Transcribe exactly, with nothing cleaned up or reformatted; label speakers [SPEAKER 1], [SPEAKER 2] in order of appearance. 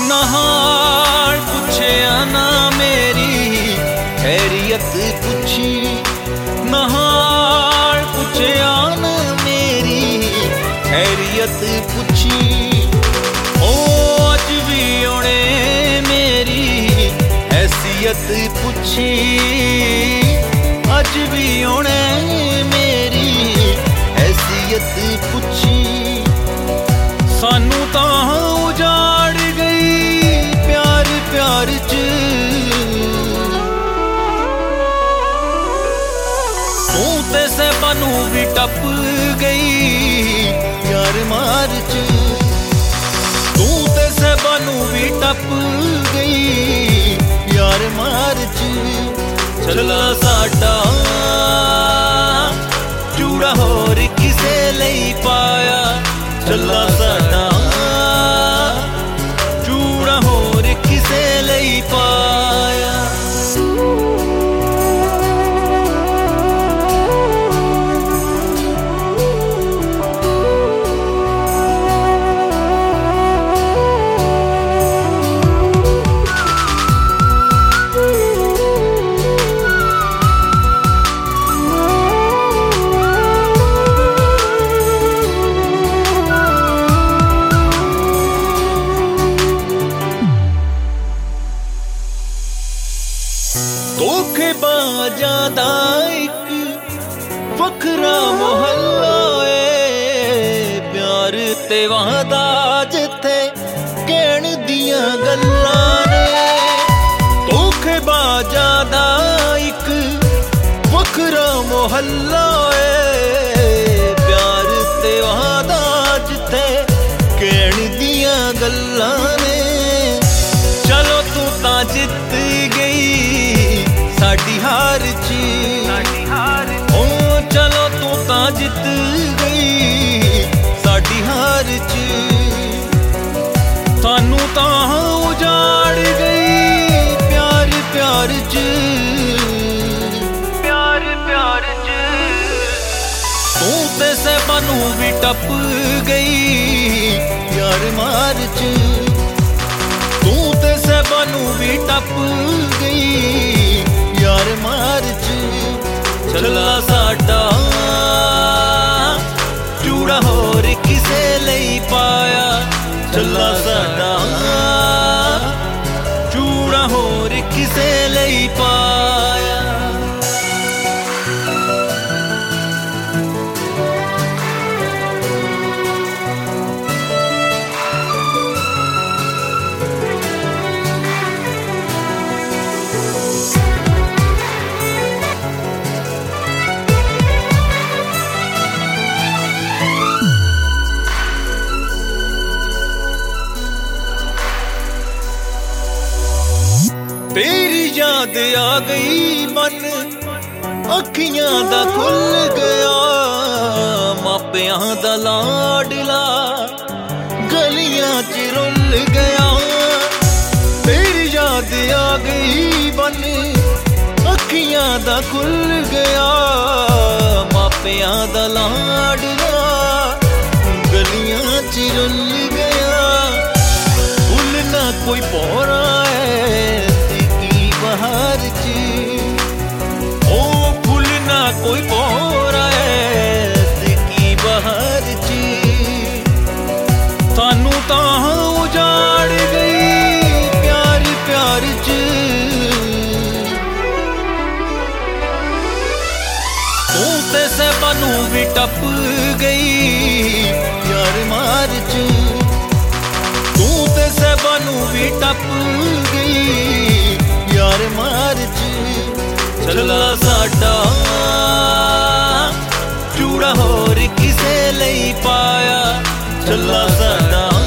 [SPEAKER 1] नहाल पुछया ना मेरी खैरियत पुछी, नहाल पुछया ना मेरी खैरियत पुछी। ओ अज भी उन्हें मेरी हैसियत पुछी, अज भी उन्हें मेरी हैसियत पुछी। सानू तां उजाड़ गई प्यार प्यार च, तू ते सानू भी टप गई यार मार च, तू ते सानू भी टप गई यार मार च। चला साडा जूड़ा होर किसे लई पाया, चला साडा जूड़ा होर किसे लई पाया। धोखेबाजां दा इक वखरा मोहल्ला ए, प्यार ते वादा जिथे कहण दियां गल्लां ने। धोखेबाजां दा इक वखरा मोहल्ला ए, प्यार ते वादा जिथे कहण दियां गल्लां ने। चलो तू तां जित गई साडी हार च, ओ चलो तू तां जित गई साडी हार च। सानू तां उजाड़ गई प्यार प्यार च, प्यार प्यार च। तू ते सानू भी टप गई यार मार च, तू ते सानू भी टप गई यार मार च। चला साडा जूड़ा होर किसे लई पाया, चला साडा जूड़ा होर किसे लई पाया। तेरी याद आ गई मन अखियां दा खुल गया, मापियां दा लाडला गलियां च रुल गया। तेरी याद आ गई मन अखियां दा खुल गया, मापियां दा लाडला गलियां च रुल गया। फुल ना कोई पौरा है बहार च, ओ फुल ना कोई पौरा है की बहार च। सानू तां उजाड़ गई प्यार प्यार च, तू ते सानू भी टप गई यार मार च, तू ते सानू भी टप गई यार मार च। चला साडा जूड़ा होर किसे लई पाया, चला साडा